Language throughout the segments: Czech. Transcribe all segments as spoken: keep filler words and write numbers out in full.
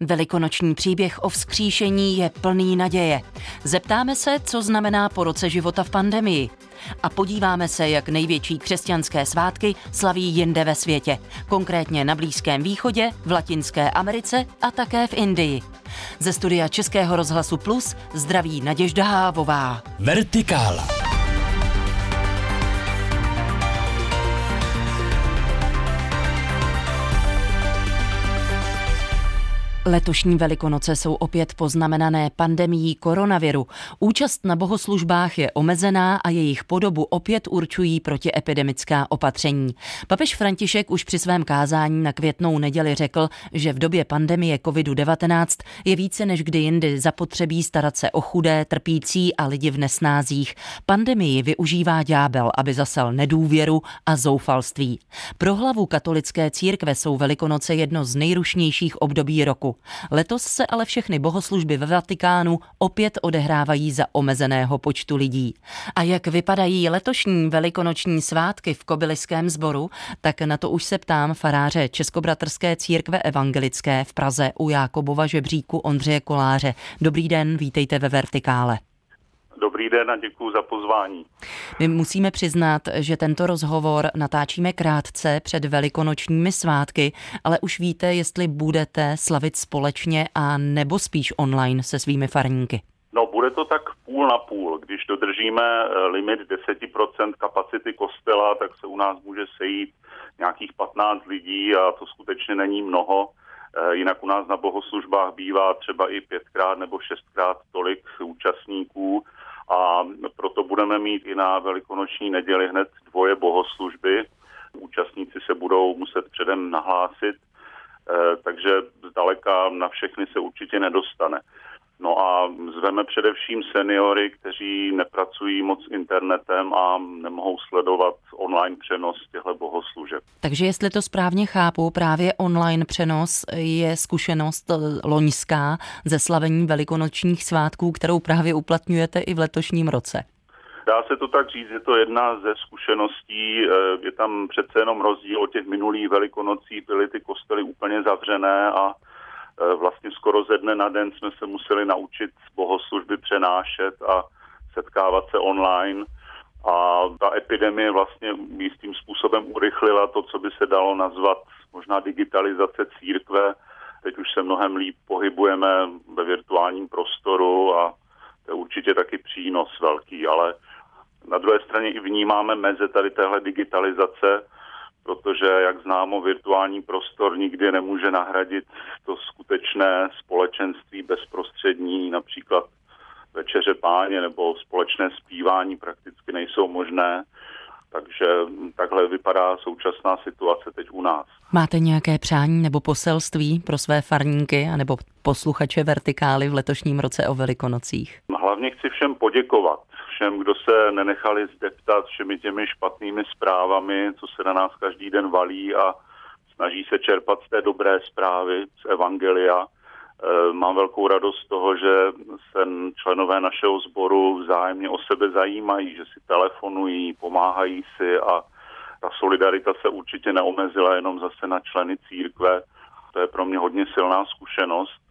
Velikonoční příběh o vzkříšení je plný naděje. Zeptáme se, co znamená po roce života v pandemii. A podíváme se, jak největší křesťanské svátky slaví jinde ve světě. Konkrétně na Blízkém východě, v Latinské Americe a také v Indii. Ze studia Českého rozhlasu Plus zdraví Naděžda Hávová. Vertikála. Letošní Velikonoce jsou opět poznamenané pandemií koronaviru. Účast na bohoslužbách je omezená a jejich podobu opět určují protiepidemická opatření. Papež František už při svém kázání na Květnou neděli řekl, že v době pandemie kovidu devatenáct je více než kdy jindy zapotřebí starat se o chudé, trpící a lidi v nesnázích. Pandemii využívá ďábel, aby zasel nedůvěru a zoufalství. Pro hlavu katolické církve jsou Velikonoce jedno z nejrušnějších období roku. Letos se ale všechny bohoslužby ve Vatikánu opět odehrávají za omezeného počtu lidí. A jak vypadají letošní velikonoční svátky v Kobyliském sboru, tak na to už se ptám faráře Českobratrské církve evangelické v Praze u Jákobova žebříku Ondřeje Koláře. Dobrý den, vítejte ve Vertikále. Dobrý den a děkuji za pozvání. My musíme přiznat, že tento rozhovor natáčíme krátce před velikonočními svátky, ale už víte, jestli budete slavit společně a nebo spíš online se svými farníky. No, bude to tak půl na půl. Když dodržíme limit deset procent kapacity kostela, tak se u nás může sejít nějakých patnáct lidí a to skutečně není mnoho. Jinak u nás na bohoslužbách bývá třeba i pětkrát nebo šestkrát tolik účastníků. A proto budeme mít i na velikonoční neděli hned dvoje bohoslužby. Účastníci se budou muset předem nahlásit, takže zdaleka na všechny se určitě nedostane. No a zveme především seniory, kteří nepracují moc internetem a nemohou sledovat online přenos těchto bohoslužeb. Takže jestli to správně chápu, právě online přenos je zkušenost loňská ze slavení velikonočních svátků, kterou právě uplatňujete i v letošním roce. Dá se to tak říct, je to jedna ze zkušeností, je tam přece jenom rozdíl od těch minulých velikonocích, byly ty kostely úplně zavřené a vlastně skoro ze dne na den jsme se museli naučit bohoslužby přenášet a setkávat se online. A ta epidemie vlastně jistým způsobem urychlila to, co by se dalo nazvat možná digitalizace církve. Teď už se mnohem líp pohybujeme ve virtuálním prostoru a to je určitě taky přínos velký, ale na druhé straně i vnímáme meze tady téhle digitalizace, protože, jak známo, virtuální prostor nikdy nemůže nahradit to skutečné společenství bezprostřední, například večeře Páně nebo společné zpívání prakticky nejsou možné, takže takhle vypadá současná situace teď u nás. Máte nějaké přání nebo poselství pro své farníky anebo posluchače Vertikály v letošním roce o Velikonocích? Hlavně chci všem poděkovat. Všem, kdo se nenechali zdeptat všemi těmi špatnými zprávami, co se na nás každý den valí a snaží se čerpat z té dobré zprávy, z evangelia. Mám velkou radost z toho, že se členové našeho sboru vzájemně o sebe zajímají, že si telefonují, pomáhají si a ta solidarita se určitě neomezila jenom zase na členy církve. To je pro mě hodně silná zkušenost.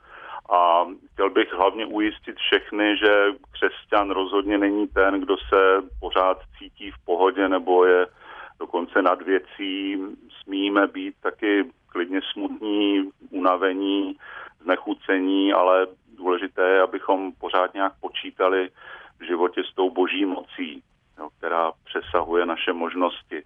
A chtěl bych hlavně ujistit všechny, že křesťan rozhodně není ten, kdo se pořád cítí v pohodě nebo je dokonce nad věcí. Smíme být taky klidně smutní, unavení, znechucení, ale důležité je, abychom pořád nějak počítali v životě s tou boží mocí, jo, která přesahuje naše možnosti.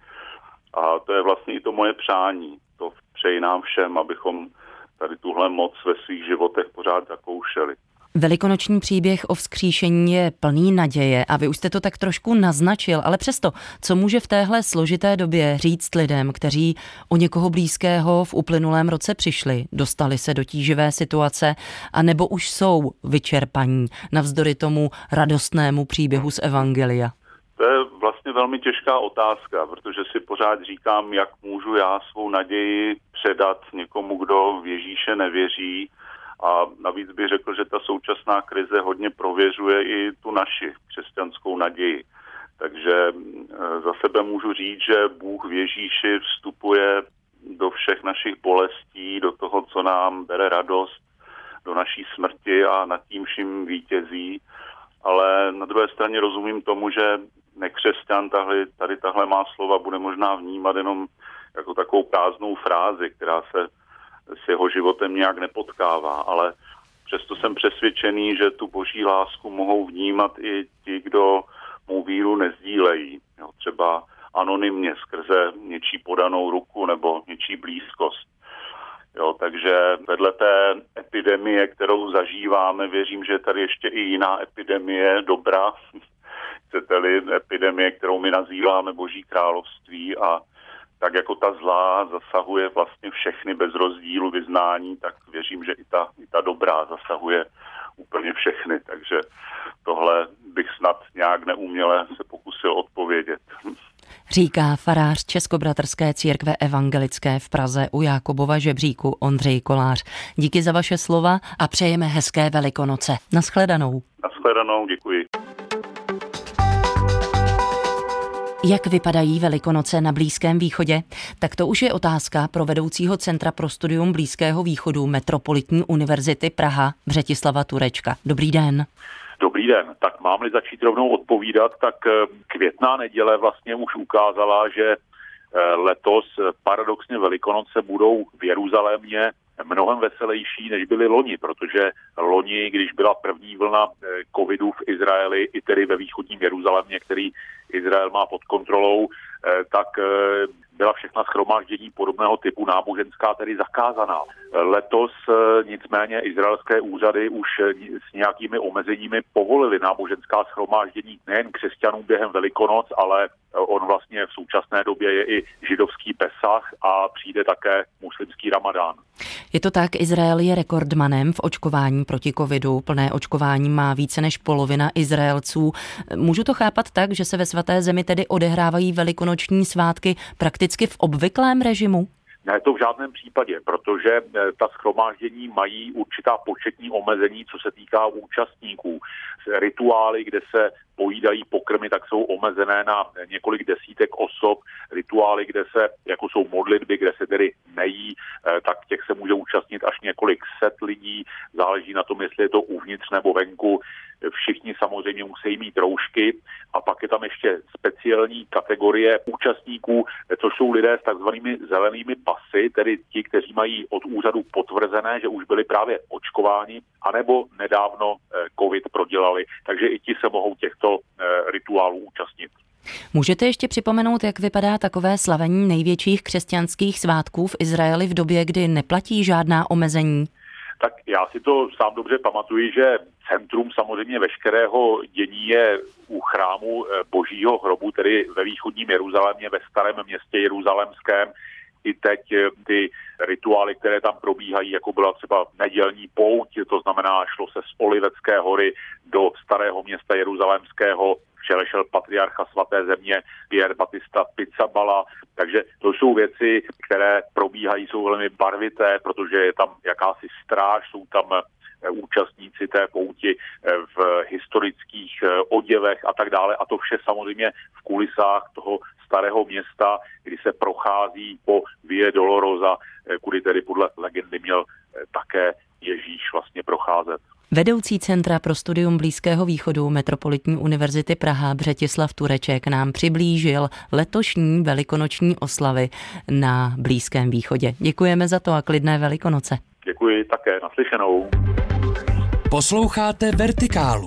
A to je vlastně i to moje přání. To přeji nám všem, abychom tady tuhle moc ve svých životech pořád zakoušeli. Velikonoční příběh o vzkříšení je plný naděje a vy už jste to tak trošku naznačil, ale přesto, co může v téhle složité době říct lidem, kteří o někoho blízkého v uplynulém roce přišli, dostali se do tíživé situace a nebo už jsou vyčerpaní navzdory tomu radostnému příběhu z evangelia? To je vlastně velmi těžká otázka, protože si pořád říkám, jak můžu já svou naději předat někomu, kdo v Ježíše nevěří. A navíc bych řekl, že ta současná krize hodně prověřuje i tu naši křesťanskou naději. Takže za sebe můžu říct, že Bůh v Ježíši vstupuje do všech našich bolestí, do toho, co nám bere radost, do naší smrti a nad tím vším vítězí. Ale na druhé straně rozumím tomu, že nekřesťan tahle, tady tahle má slova bude možná vnímat jenom jako takovou prázdnou frázi, která se s jeho životem nějak nepotkává, ale přesto jsem přesvědčený, že tu boží lásku mohou vnímat i ti, kdo mou víru nezdílejí. Jo, třeba anonymně skrze něčí podanou ruku nebo něčí blízkost. Jo, takže vedle té epidemie, kterou zažíváme, věřím, že je tady ještě i jiná epidemie dobra, chcete-li epidemie, kterou my nazýváme Boží království, a tak jako ta zlá zasahuje vlastně všechny bez rozdílu vyznání, tak věřím, že i ta, i ta dobrá zasahuje úplně všechny. Takže tohle bych snad nějak neuměle se pokusil odpovědět. Říká farář Českobratrské církve evangelické v Praze u Jákobova žebříku Ondřej Kolář. Díky za vaše slova a přejeme hezké Velikonoce. Naschledanou. Naschledanou, děkuji. Jak vypadají Velikonoce na Blízkém východě? Tak to už je otázka pro vedoucího Centra pro studium Blízkého východu Metropolitní univerzity Praha Břetislava Turečka. Dobrý den. Dobrý den. Tak mám-li začít rovnou odpovídat, tak květná neděle vlastně už ukázala, že letos paradoxně Velikonoce budou v Jeruzalémě mnohem veselější, než byly loni, protože loni, když byla první vlna covidu v Izraeli, i tedy ve východním Jeruzalémě, který Izrael má pod kontrolou, tak byla všechna shromáždění podobného typu náboženská tedy zakázaná. Letos nicméně izraelské úřady už s nějakými omezeními povolili náboženská shromáždění nejen křesťanům během Velikonoc, ale on vlastně v současné době je i židovský Pesach a přijde také muslimský Ramadán. Je to tak, Izrael je rekordmanem v očkování proti covidu. Plné očkování má více než polovina Izraelců. Můžu to chápat tak, že se ve svaté zemi tedy odehrávají velikonoční svátky prakticky v obvyklém režimu? Ne, to v žádném případě, protože ta shromáždění mají určitá početní omezení, co se týká účastníků. Rituály, kde se pojídají pokrmy, tak jsou omezené na několik desítek osob. Rituály, kde se, jako jsou modlitby, kde se tedy nejí, tak těch se může účastnit až několik set lidí. Záleží na tom, jestli je to uvnitř nebo venku. Všichni samozřejmě musí mít roušky a pak je tam ještě speciální kategorie účastníků, což jsou lidé s takzvanými zelenými pasy, tedy ti, kteří mají od úřadu potvrzené, že už byli právě očkováni, anebo nedávno covid prodělali. Takže i ti se mohou těchto rituálů účastnit. Můžete ještě připomenout, jak vypadá takové slavení největších křesťanských svátků v Izraeli v době, kdy neplatí žádná omezení? Tak já si to sám dobře pamatuji, že centrum samozřejmě veškerého dění je u chrámu Božího hrobu, tedy ve východním Jeruzalémě, ve starém městě jeruzalémském. I teď ty rituály, které tam probíhají, jako byla třeba nedělní pouť, to znamená, šlo se z Olivecké hory do starého města jeruzalémského, šel patriarcha svaté země Pierre Batista Pizzaballa, takže to jsou věci, které probíhají, jsou velmi barvité, protože je tam jakási stráž, jsou tam účastníci té pouti v historických oděvech a tak dále. A to vše samozřejmě v kulisách toho starého města, kdy se prochází po Via Dolorosa, kudy tedy podle legendy měl také Ježíš vlastně procházet. Vedoucí Centra pro studium Blízkého východu Metropolitní univerzity Praha Břetislav Tureček nám přiblížil letošní velikonoční oslavy na Blízkém východě. Děkujeme za to a klidné Velikonoce. Děkuji také, naslyšenou. Posloucháte Vertikálu.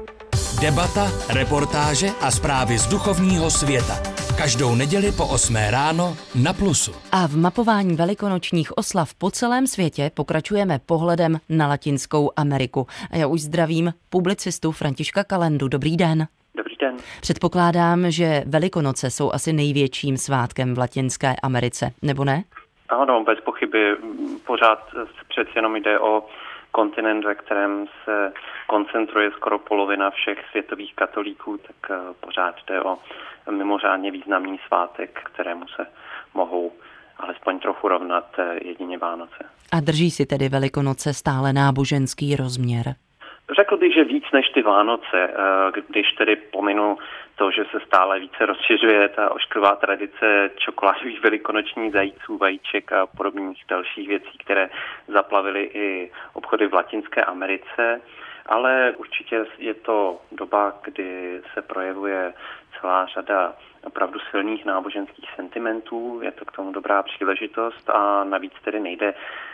Debata, reportáže a zprávy z duchovního světa. Každou neděli po osmé ráno na Plusu. A v mapování velikonočních oslav po celém světě pokračujeme pohledem na Latinskou Ameriku. A já už zdravím publicistu Františka Kalendu. Dobrý den. Dobrý den. Předpokládám, že Velikonoce jsou asi největším svátkem v Latinské Americe, nebo ne? Ano, bez pochyby. Pořád přeci jenom jde o kontinent, ve kterém se koncentruje skoro polovina všech světových katolíků, tak pořád jde o mimořádně významný svátek, kterému se mohou alespoň trochu rovnat jedině Vánoce. A drží si tedy Velikonoce stále náboženský rozměr? Řekl bych, že víc než ty Vánoce, když tedy pominu to, že se stále více rozšiřuje ta ošklivá tradice čokoládových velikonočních zajíců, vajíček a podobných dalších věcí, které zaplavily i obchody v Latinské Americe. Ale určitě je to doba, kdy se projevuje celá řada opravdu silných náboženských sentimentů, je to k tomu dobrá příležitost a navíc tedy nejde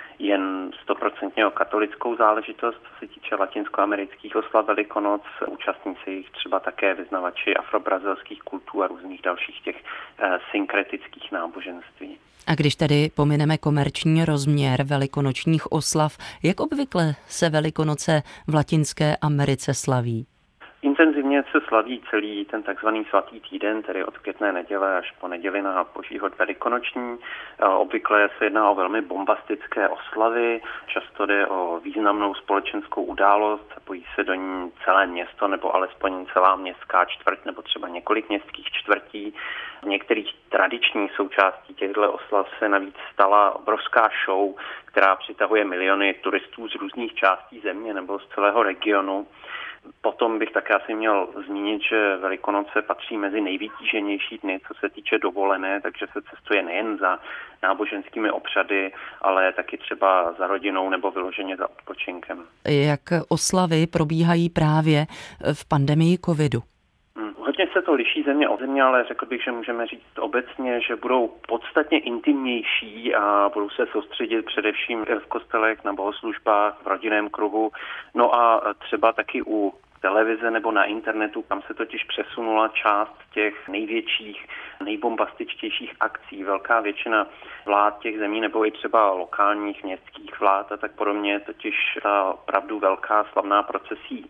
jen stoprocentně o katolickou záležitost, co se týče latinskoamerických oslav Velikonoc, účastní se jich třeba také vyznavači afrobrazilských kultů a různých dalších těch eh, synkretických náboženství. A když tedy pomineme komerční rozměr velikonočních oslav, jak obvykle se Velikonoce v Latinské Americe slaví? Intenzivně se slaví celý ten takzvaný svatý týden, tedy od květné neděle až po neděli na Boží hod velikonoční. Obvykle se jedná o velmi bombastické oslavy, často jde o významnou společenskou událost, zapojí se do ní celé město nebo alespoň celá městská čtvrť nebo třeba několik městských čtvrtí. V některých tradičních součástí těchto oslav se navíc stala obrovská show, která přitahuje miliony turistů z různých částí země nebo z celého regionu. Potom bych také asi měl zmínit, že Velikonoce patří mezi nejvytíženější dny, co se týče dovolené, takže se cestuje nejen za náboženskými obřady, ale taky třeba za rodinou nebo vyloženě za odpočinkem. Jak oslavy probíhají právě v pandemii covidu? Hmm. Hodně se to liší země od země, ale řekl bych, že můžeme říct obecně, že budou podstatně intimnější a budou se soustředit především v kostelech, na bohoslužbách, v rodinném kruhu. No a třeba taky u televize nebo na internetu, kam se totiž přesunula část těch největších, nejbombastičtějších akcí. Velká většina vlád těch zemí nebo i třeba lokálních městských vlád a tak podobně, totiž ta opravdu velká slavná procesí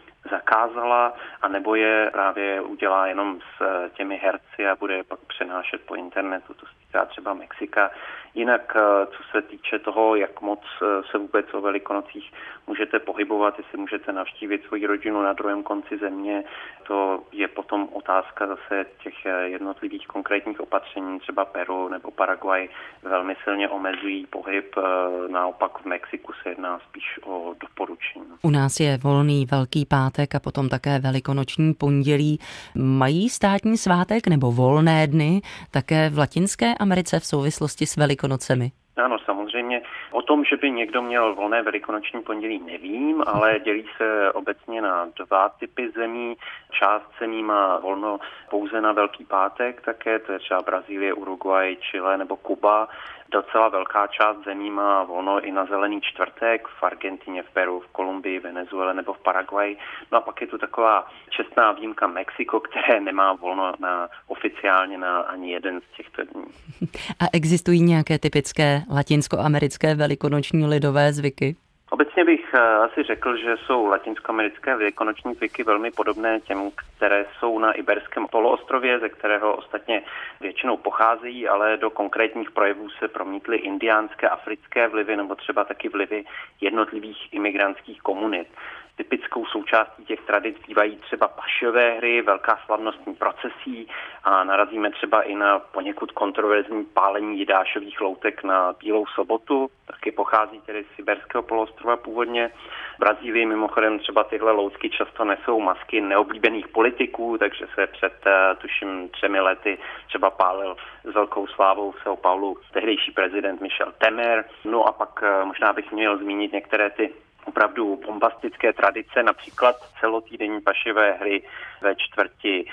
zakázala, anebo je právě udělá jenom s těmi herci a bude je pak přenášet po internetu. To se týká třeba Mexika. Jinak, co se týče toho, jak moc se vůbec o Velikonocích můžete pohybovat, jestli můžete navštívit svoji rodinu na druhém konci země, to je potom otázka zase těch jednotlivých konkrétních opatření, třeba Peru nebo Paraguay velmi silně omezují pohyb, naopak v Mexiku se jedná spíš o doporučení. U nás je volný Velký pátek a potom také velikonoční pondělí. Mají státní svátek nebo volné dny také v Latinské Americe v souvislosti s Velikonocemi? Ano, samozřejmě. O tom, že by někdo měl volné velikonoční pondělí, nevím, ale dělí se obecně na dva typy zemí. Část zemí má volno pouze na Velký pátek také, to je třeba Brazílie, Uruguay, Chile nebo Kuba. Docela velká část zemí má volno i na Zelený čtvrtek, v Argentině, v Peru, v Kolumbii, Venezuele nebo v Paraguaji. No a pak je tu taková čestná výjimka Mexiko, které nemá volno na, oficiálně na ani jeden z těchto dní. A existují nějaké typické latinskoamerické velikonoční lidové zvyky? Obecně bych asi řekl, že jsou latinskoamerické velikonoční zvyky velmi podobné těm, které jsou na Iberském poloostrově, ze kterého ostatně většinou pocházejí, ale do konkrétních projevů se promítly indiánské, africké vlivy nebo třeba taky vlivy jednotlivých imigrantských komunit. Typickou součástí těch tradic bývají třeba pašiové hry, velká slavnostní procesí a narazíme třeba i na poněkud kontroverzní pálení jidášových loutek na Bílou sobotu. Taky pochází tedy z Iberského poloostrova původně. V Brazílii mimochodem třeba tyhle loutky často nesou masky neoblíbených politiků, takže se před tuším třemi lety třeba pálil s velkou slávou v São Paulu tehdejší prezident Michel Temer. No a pak možná bych měl zmínit některé ty opravdu bombastické tradice, například celotýdenní pašivé hry ve čtvrti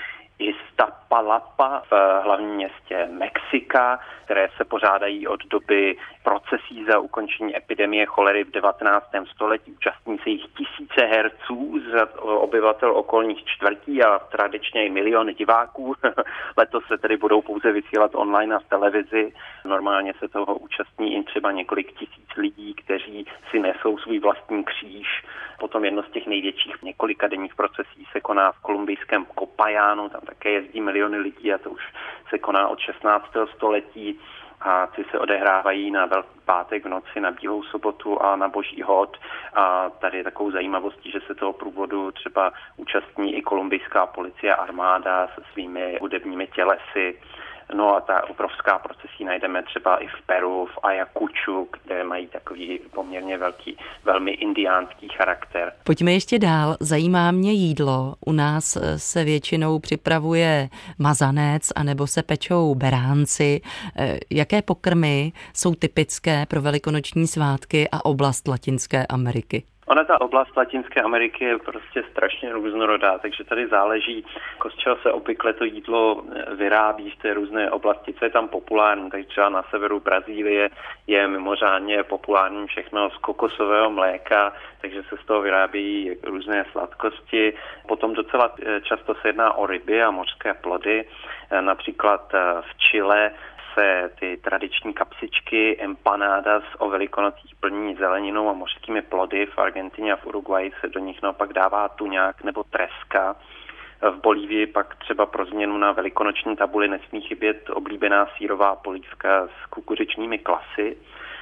Iztapalapa v hlavním městě Mexika, které se pořádají od doby procesí za ukončení epidemie cholery v devatenáctém století. Účastní se jich tisíce herců z obyvatel okolních čtvrtí a tradičně i miliony diváků. Letos se tedy budou pouze vysílat online a v televizi. Normálně se toho účastní i třeba několik tisíc lidí, kteří si nesou svůj vlastní kříž. Potom jedno z těch největších několika denních procesí se koná v kolumbijském Copajánu, tam také jezdí miliony lidí a to už se koná od šestnáctého století a ty se odehrávají na Velký pátek v noci, na Bílou sobotu a na Boží hod. A tady je takovou zajímavostí, že se toho průvodu třeba účastní i kolumbijská policie a armáda se svými hudebními tělesy. No a ta obrovská procesí najdeme třeba i v Peru, v Ayacuchu, kde mají takový poměrně velký, velmi indiánský charakter. Pojďme ještě dál. Zajímá mě jídlo. U nás se většinou připravuje mazanec anebo se pečou beránci. Jaké pokrmy jsou typické pro velikonoční svátky a oblast Latinské Ameriky? Ona ta oblast Latinské Ameriky je prostě strašně různorodá, takže tady záleží, z čeho se obvykle to jídlo vyrábí v té různé oblasti, co je tam populární. Takže třeba na severu Brazílie je mimořádně populární všechno z kokosového mléka, takže se z toho vyrábějí různé sladkosti. Potom docela často se jedná o ryby a mořské plody, například v Chile se ty tradiční kapsičky, empanadas o velikonocích plní zeleninou a mořskými plody. V Argentině a v Uruguayi se do nich naopak dává tuňák nebo treska. V Bolívii pak třeba pro změnu na velikonoční tabuli nesmí chybět oblíbená sýrová polívka s kukuřičními klasy.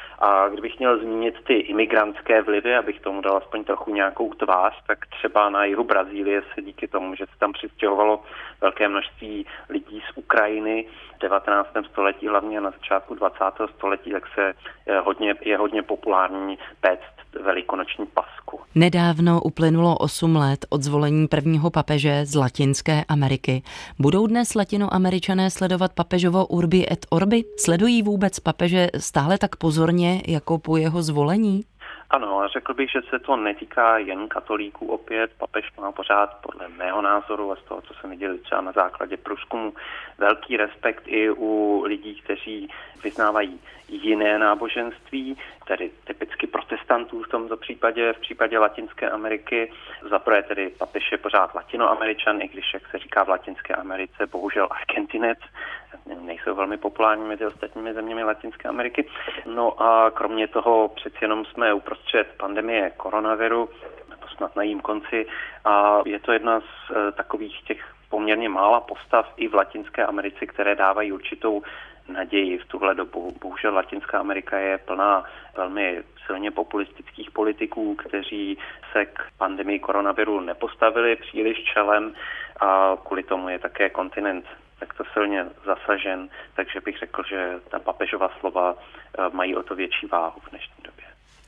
A kdybych měl zmínit ty imigrantské vlivy, abych tomu dal aspoň trochu nějakou tvář, tak třeba na jihu Brazílie se díky tomu, že se tam přistěhovalo velké množství lidí z Ukrajiny v devatenáctém století, hlavně na začátku dvacátého století, tak se je hodně, je hodně populární péct velikonoční pasku. Nedávno uplynulo osm let od zvolení prvního papeže z Latinské Ameriky. Budou dnes Latinoameričané sledovat papežovo Urbi et Orbi? Sledují vůbec papeže stále tak pozorně jako po jeho zvolení? Ano, řekl bych, že se to netýká jen katolíků opět. Papež má pořád podle mého názoru a z toho, co jsem viděl třeba na základě průzkumu, velký respekt i u lidí, kteří vyznávají jiné náboženství, tedy typicky protestantů v tomto případě, v případě Latinské Ameriky. Zaprvé tedy papež je pořád latinoameričan, i když, jak se říká v Latinské Americe, bohužel Argentinec, nejsou velmi populární mezi ostatními zeměmi Latinské Ameriky. No a kromě toho přeci jenom jsme uprostřed pandemie koronaviru, nebo snad na jím konci, a je to jedna z e, takových těch poměrně mála postav i v Latinské Americe, které dávají určitou naději v tuhle dobu. Bohužel Latinská Amerika je plná velmi silně populistických politiků, kteří se k pandemii koronaviru nepostavili příliš čelem a kvůli tomu je také kontinent takto silně zasažen, takže bych řekl, že ta papežova slova mají o to větší váhu v dnešní době.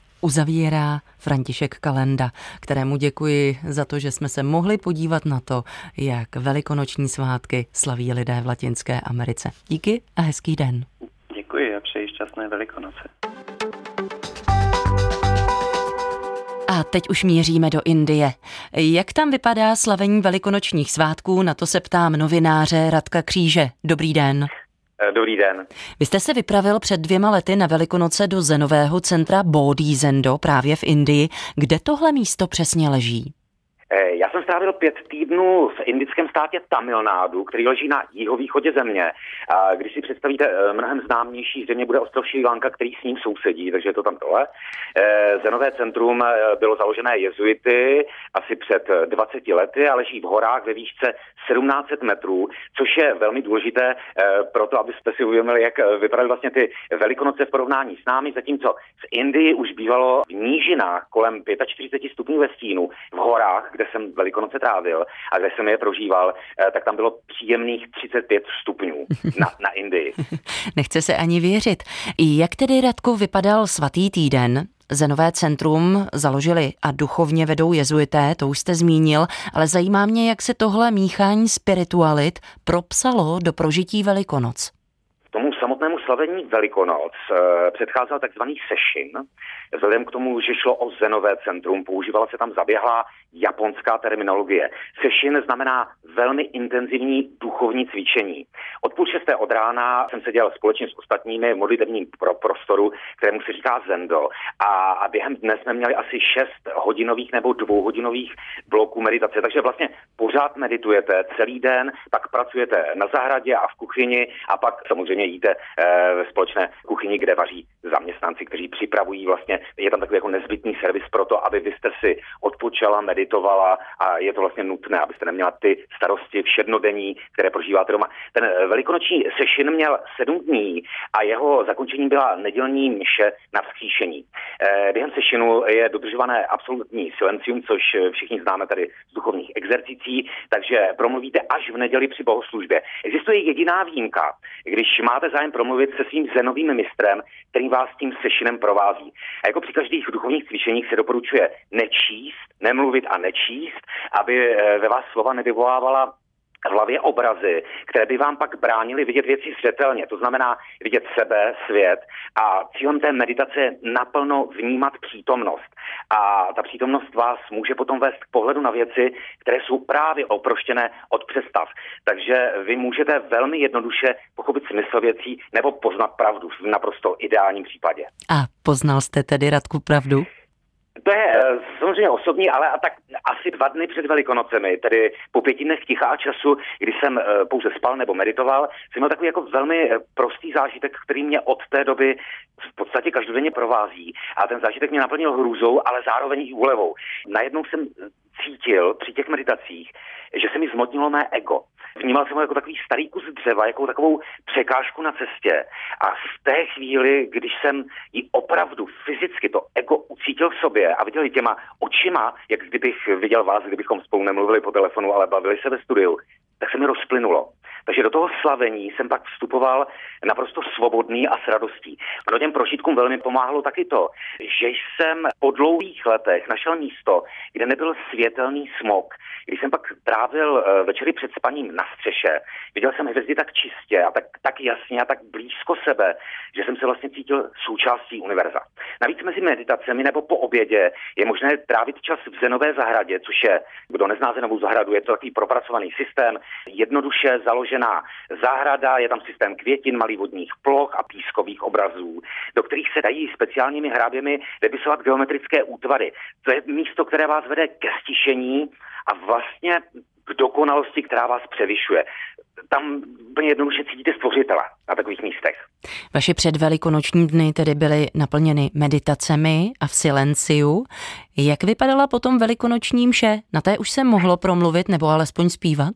Uzavírá František Kalenda, kterému děkuji za to, že jsme se mohli podívat na to, jak velikonoční svátky slaví lidé v Latinské Americe. Díky a hezký den. Děkuji a přeji šťastné Velikonoce. A teď už míříme do Indie. Jak tam vypadá slavení velikonočních svátků, na to se ptám novináře Radka Kříže. Dobrý den. Dobrý den. Vy jste se vypravil před dvěma lety na Velikonoce do zenového centra Bodhi Zendo právě v Indii. Kde tohle místo přesně leží? Já jsem strávil pět týdnů v indickém státě Tamil Nádu, který leží na jihovýchodě země. A když si představíte, mnohem známější země bude ostrov Srí Lanka, který s ním sousedí, takže je to tam tohle. Zenové centrum bylo založené jezuity asi před dvaceti lety a leží v horách ve výšce sedmnáct set metrů, což je velmi důležité pro to, abyste si uvědomili, jak vypadaly vlastně ty Velikonoce v porovnání s námi, zatímco v Indii už bývalo v nížinách kolem čtyřicet pět stupňů ve stínu, v horách, kde jsem Velikonoce trávil a kde jsem je prožíval, tak tam bylo příjemných třicet pět stupňů na, na Indii. Nechce se ani věřit. Jak tedy, Radku, vypadal svatý týden? Zenové centrum založili a duchovně vedou jezuité, to už jste zmínil, ale zajímá mě, jak se tohle míchání spiritualit propsalo do prožití Velikonoc. Tomu samotnému slavení Velikonoc předcházel takzvaný session. Vzhledem k tomu, že šlo o zenové centrum, používala se tam zaběhlá japonská terminologie. Session znamená velmi intenzivní duchovní cvičení. Od půl šesté od rána jsem seděl společně s ostatními v modlitevním pro prostoru, kterému se říká Zendo. A, a během dne jsme měli asi šest hodinových nebo dvouhodinových bloků meditace. Takže vlastně pořád meditujete celý den, pak pracujete na zahradě a v kuchyni a pak samozřejmě jíte ve společné kuchyni, kde vaří zaměstnanci, kteří připravují vlastně, je tam takový jako nezbytný servis pro to, aby vy jste si odpočala, meditovala a je to vlastně nutné, abyste neměla ty starosti všednodenní, které prožíváte doma. Ten velikonoční session měl sedm dní a jeho zakončení byla nedělní mše na vzkříšení. Během sessionu je dodržované absolutní silencium, což všichni známe tady z duchovních exercicí, takže promluvíte až v neděli při bohoslužbě. Existuje jediná výjimka, když máte zájem promluvit se svým zenovým mistrem, který vás tím sessionem provází. A jako při každých duchovních cvičeních se doporučuje nečíst, nemluvit a nečíst, aby ve vás slova nevyvolávala v hlavě obrazy, které by vám pak bránily vidět věci zřetelně, to znamená vidět sebe, svět a cílem té meditace je naplno vnímat přítomnost. A ta přítomnost vás může potom vést k pohledu na věci, které jsou právě oproštěné od představ. Takže vy můžete velmi jednoduše pochopit smysl věcí nebo poznat pravdu v naprosto ideálním případě. A poznal jste tedy, Radku, pravdu? To je samozřejmě osobní, ale a tak asi dva dny před Velikonocemi, tedy po pěti dnech ticha a času, kdy jsem pouze spal nebo meditoval, jsem měl takový jako velmi prostý zážitek, který mě od té doby v podstatě každodenně provází. A ten zážitek mě naplnil hrůzou, ale zároveň i úlevou. Najednou jsem cítil při těch meditacích, že se mi zmotnilo mé ego. Vnímal jsem ho jako takový starý kus dřeva, jako takovou překážku na cestě. A v té chvíli, když jsem ji opravdu fyzicky to ego ucítil v sobě a viděl ji těma očima, jak kdybych viděl vás, kdybychom spolu nemluvili po telefonu, ale bavili se ve studiu, tak se mi rozplynulo. Takže do toho slavení jsem pak vstupoval naprosto svobodný a s radostí. A do těm prožitkům velmi pomáhalo taky to, že jsem po dlouhých letech našel místo, kde nebyl světelný smog. Když jsem pak trávil večery před spaním na střeše, viděl jsem hvězdy tak čistě a tak, tak jasně a tak blízko sebe, že jsem se vlastně cítil součástí univerza. Navíc mezi meditacemi nebo po obědě je možné trávit čas v zenové zahradě, což je, kdo nezná zenovou zahradu, je to takový propracovaný systém, jednoduše založená zahrada, je tam systém květin, malých vodních ploch a pískových obrazů, do kterých se dají speciálními hráběmi vypisovat geometrické útvary. To je místo, které vás vede ke stišení a vlastně k dokonalosti, která vás převyšuje. Tam úplně jednoduše cítíte stvořitele na takových místech. Vaše předvelikonoční dny tedy byly naplněny meditacemi a v silenciu. Jak vypadala potom velikonoční mše? Na té už se mohlo promluvit nebo alespoň zpívat?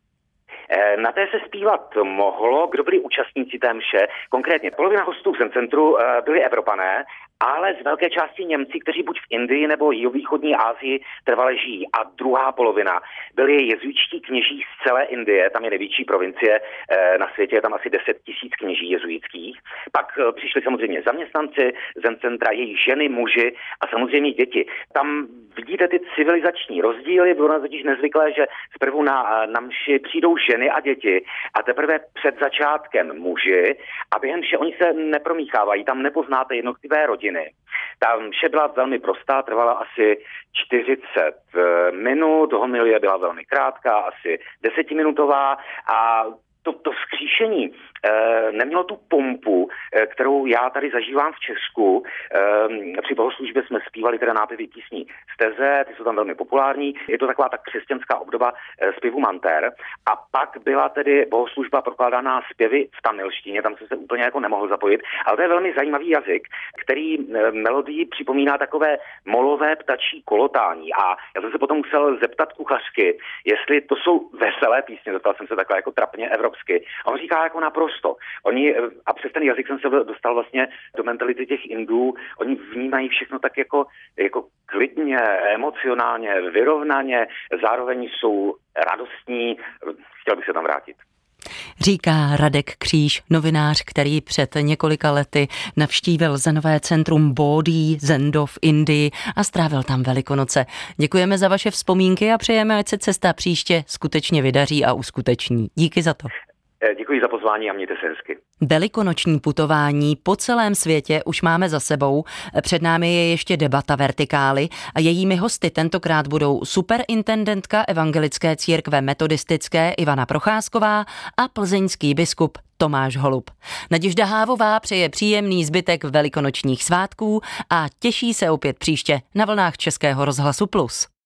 Na té se zpívat mohlo, kdo byli účastníci té mše. Konkrétně polovina hostů v Zen centru byli Evropané, ale z velké části Němci, kteří buď v Indii nebo jihovýchodní Asii trvale žijí. A druhá polovina byli jezuitští kněží z celé Indie, tam je největší provincie na světě, je tam asi deset tisíc kněží jezuitských. Pak přišli samozřejmě zaměstnanci Zen centra, jejich ženy, muži a samozřejmě děti. Tam vidíte ty civilizační rozdíly, bylo na totiž nezvyklé, že zprvu na, na mši přijdou ženy a děti a teprve před začátkem muži a během mše oni se nepromíchávají, tam nepoznáte jednotlivé rodiny. Ta mše byla velmi prostá, trvala asi čtyřicet minut, homilie byla velmi krátká, asi desetiminutová a to, to vzkříšení e, nemělo tu pompu, e, kterou já tady zažívám v Česku. E, při bohoslužbě jsme zpívali teda nápěvy písní z Teze, ty jsou tam velmi populární. Je to taková ta křesťanská obdoba e, zpěvu mantér. A pak byla tedy bohoslužba prokládaná zpěvy v tamilštině, tam jsem se úplně jako nemohl zapojit. Ale to je velmi zajímavý jazyk, který e, melodii připomíná takové molové ptačí kolotání. A já jsem se potom musel zeptat kuchařky, jestli to jsou veselé písně, dostal jsem se takhle jako trapně evropské. A on říká jako naprosto. Oni, a přes ten jazyk jsem se dostal vlastně do mentality těch Indů, oni vnímají všechno tak jako, jako klidně, emocionálně, vyrovnaně, zároveň jsou radostní, chtěl bych se tam vrátit. Říká Radek Kříž, novinář, který před několika lety navštívil zenové centrum Bodhi Zendo v Indii a strávil tam Velikonoce. Děkujeme za vaše vzpomínky a přejeme, ať se cesta příště skutečně vydaří a uskuteční. Díky za to. Děkuji za pozvání a mějte se hezky. Velikonoční putování po celém světě už máme za sebou. Před námi je ještě debata Vertikály a jejími hosty tentokrát budou superintendentka evangelické církve metodistické Ivana Procházková a plzeňský biskup Tomáš Holub. Naděžda Hávová přeje příjemný zbytek velikonočních svátků a těší se opět příště na vlnách Českého rozhlasu Plus.